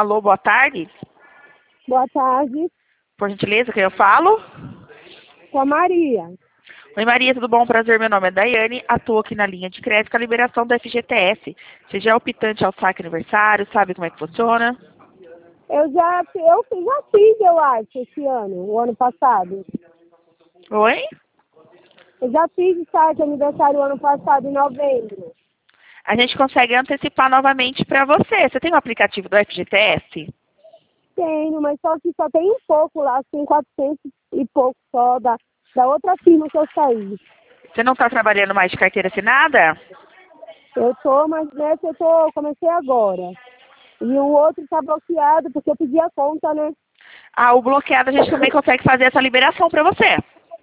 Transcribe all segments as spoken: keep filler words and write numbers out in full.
Alô, boa tarde. Boa tarde. Por gentileza, quem eu falo? Com a Maria. Oi, Maria, tudo bom? Prazer, meu nome é Daiane, atuo aqui na linha de crédito com a liberação do F G T S. Você já é optante ao saque aniversário, sabe como é que funciona? Eu já, eu já fiz, eu acho, esse ano, o ano passado. Oi? Eu já fiz o saque aniversário o ano passado, em novembro. A gente consegue antecipar novamente para você. Você tem o aplicativo do F G T S? Tenho, mas só que só tem um pouco lá, tem quatrocentos e pouco só da, da outra firma que eu saí. Você não está trabalhando mais de carteira assinada? Eu tô, mas nessa eu tô, comecei agora. E o outro tá bloqueado, porque eu pedi a conta, né? Ah, o bloqueado a gente também consegue fazer essa liberação para você.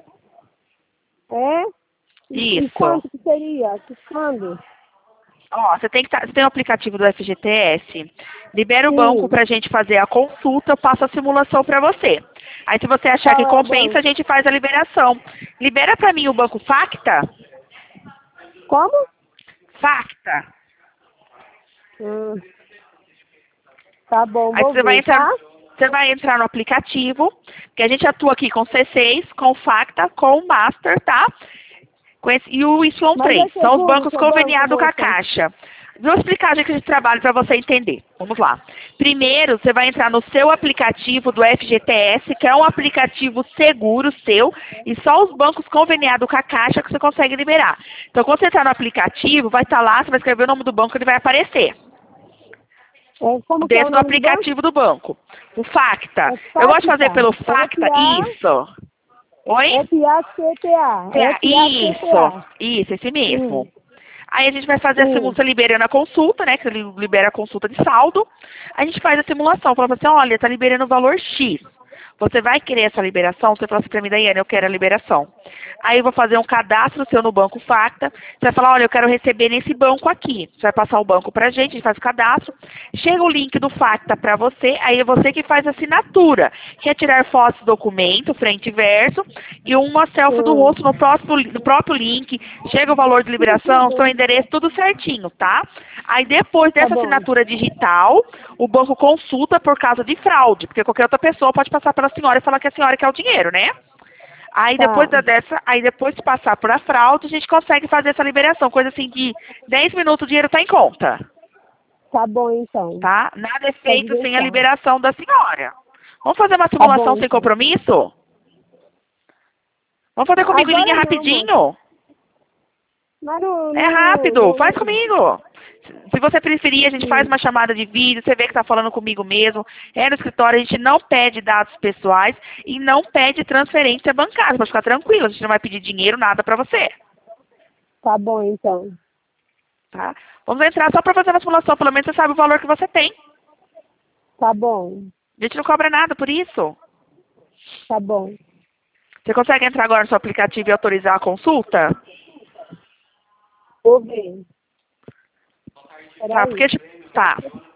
É? E, e Isso. quanto que seria? Que quando? Ó, você tem que tá, você tem o aplicativo do F G T S, libera o banco Sim. pra gente fazer a consulta, eu passo a simulação pra você. Aí se você achar que Qual é o compensa, a banco? gente faz a liberação. Libera pra mim o banco Facta. Como? Facta. Hum, tá bom, Aí vou você vai ver, entrar, tá? você vai entrar no aplicativo, que a gente atua aqui com C seis, com Facta, com Master, tá? Com esse- e o Y Mas três. é São os seguro bancos seu banco, conveniados com a moça? Caixa. Vou explicar a gente que a gente trabalha para você entender. Vamos lá. Primeiro, você vai entrar no seu aplicativo do F G T S, que é um aplicativo seguro seu, e só os bancos conveniados com a Caixa que você consegue liberar. Então, quando você entrar no aplicativo, vai estar lá, você vai escrever o nome do banco, ele vai aparecer É, como que é o dentro do nome do banco? aplicativo do banco. O Facta. É Eu gosto de fazer Facta. pelo Facta, F-A, isso. Oi? F-A-C-T-A. Isso, F-A-C-T-A. isso, esse mesmo. Hum, Aí a gente vai fazer a hum. simulação liberando a consulta, né? Que ele libera a consulta de saldo. A gente faz a simulação, fala assim, olha, tá liberando o valor X. Você vai querer essa liberação? Você fala assim pra mim, Daiane, eu quero a liberação. Aí eu vou fazer um cadastro seu no banco Facta. Você vai falar, olha, eu quero receber nesse banco aqui. Você vai passar o banco pra gente, a gente faz o cadastro. Chega o link do Facta pra você, aí é você que faz a assinatura. Quer tirar fotos do documento, frente e verso, e uma selfie do Hum. rosto no próprio, no próprio link. Chega o valor de liberação, seu endereço, tudo certinho, tá? Aí depois Tá dessa bom. assinatura digital, o banco consulta por causa de fraude, porque qualquer outra pessoa pode passar pela senhora e falar que a senhora quer o dinheiro, né? Aí depois Tá. da dessa, aí depois de passar por a fraude, a gente consegue fazer essa liberação, coisa assim de dez minutos o dinheiro tá em conta, Tá bom, então. tá? Nada é Pode feito sem a deixar. liberação da senhora. Vamos fazer uma Tá simulação bom, sem então. compromisso? Vamos fazer comigo em linha Agora não, moça. rapidinho? Mas no, É no, rápido, faz no, comigo. Se você preferir, a gente faz no- uma chamada de vídeo, você vê que está falando comigo mesmo. É no escritório, a gente não pede dados pessoais e não pede transferência bancária. Pode ficar tranquilo, a gente não vai pedir dinheiro, nada para você. Tá bom, então. Tá? Vamos entrar só para fazer uma simulação, pelo menos você sabe o valor que você tem. Tá bom. A gente não cobra nada por isso. Tá bom. Você consegue entrar agora no seu aplicativo e autorizar a consulta? Vou ver. Tá, Peraí. porque... Tá.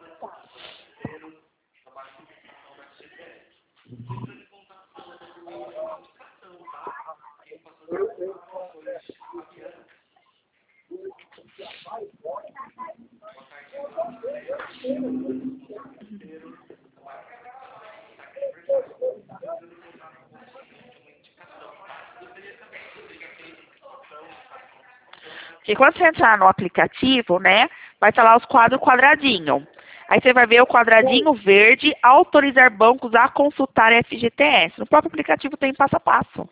Porque quando você entrar no aplicativo, né, vai estar lá os quadros quadradinho. Aí você vai ver o quadradinho verde, autorizar bancos a consultar F G T S. No próprio aplicativo tem passo a passo.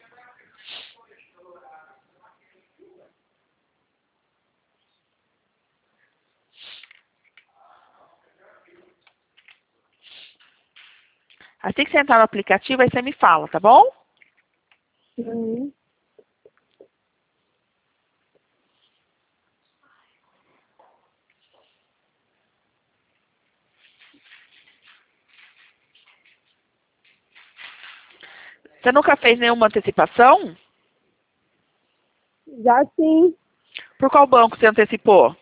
Assim que você entrar no aplicativo, aí você me fala, tá bom? Uhum. Você nunca fez nenhuma antecipação? Já sim. Por qual banco você antecipou?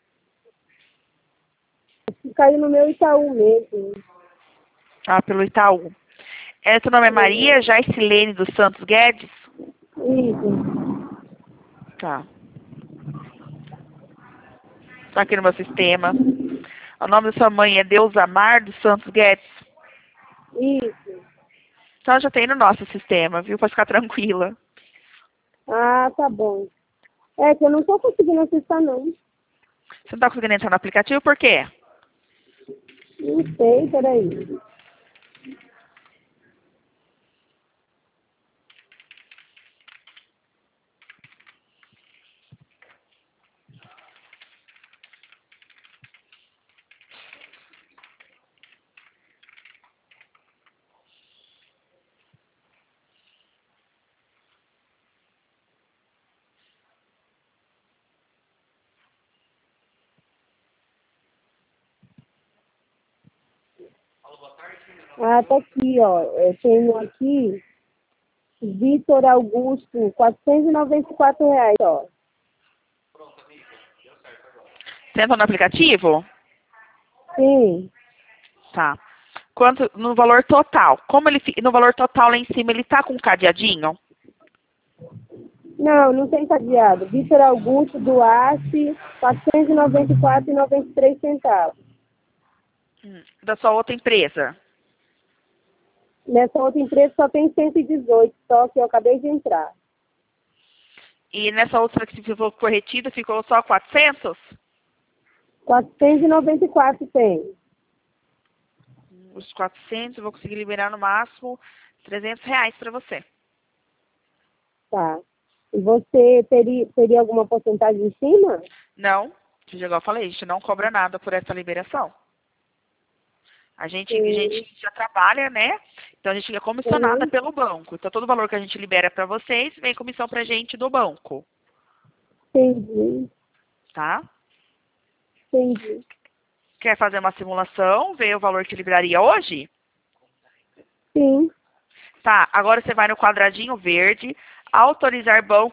Caiu no meu Itaú mesmo. Ah, pelo Itaú. É, seu nome é Maria Jaicilene dos Santos Guedes? Isso. Tá. Tá aqui no meu sistema. O nome da sua mãe é Deusamar dos Santos Guedes? Isso. Então já tem no nosso sistema, viu? Pode ficar tranquila. Ah, tá bom. É que eu não tô conseguindo acessar, não. Você não está conseguindo entrar no aplicativo por quê? Não sei, peraí. Ah, tá aqui, ó. Eu tenho aqui Vitor Augusto, quatrocentos e noventa e quatro reais, ó. Você entra no aplicativo? Sim. Tá. Quanto no valor total? Como ele fi- no valor total lá em cima ele tá com um cadeadinho? Não, não tem cadeado. Vitor Augusto Duarte, quatrocentos e noventa e quatro reais e noventa e três centavos. Hum, Da sua outra empresa? Nessa outra empresa só tem cento e dezoito, só que eu acabei de entrar. E nessa outra que ficou corretida ficou só quatrocentos? quatrocentos e noventa e quatro tem. Os quatrocentos eu vou conseguir liberar no máximo trezentos reais para você. Tá. E você teria, teria alguma porcentagem em cima? Não, igual eu falei, a gente não cobra nada por essa liberação. A gente, a Sim. gente já trabalha, né? Então a gente é comissionada Uhum. pelo banco. Então todo o valor que a gente libera para vocês vem comissão pra gente do banco, Entendi. tá? Entendi. Quer fazer uma simulação, ver o valor que liberaria hoje? Sim. Tá, agora você vai no quadradinho verde, autorizar banco